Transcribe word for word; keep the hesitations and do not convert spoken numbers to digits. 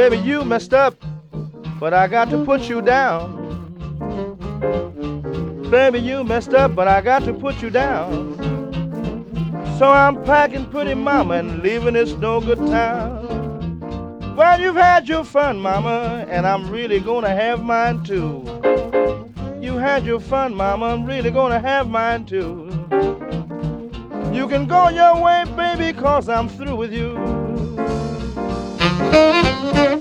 Baby, you messed up, but I got to put you down. Baby, you messed up, but I got to put you down. So I'm packing pretty mama and leaving this no good town. Well, you've had your fun, mama, and I'm really gonna have mine too. You had your fun, mama, I'm really gonna have mine too. You can go your way, baby, 'cause I'm through with you.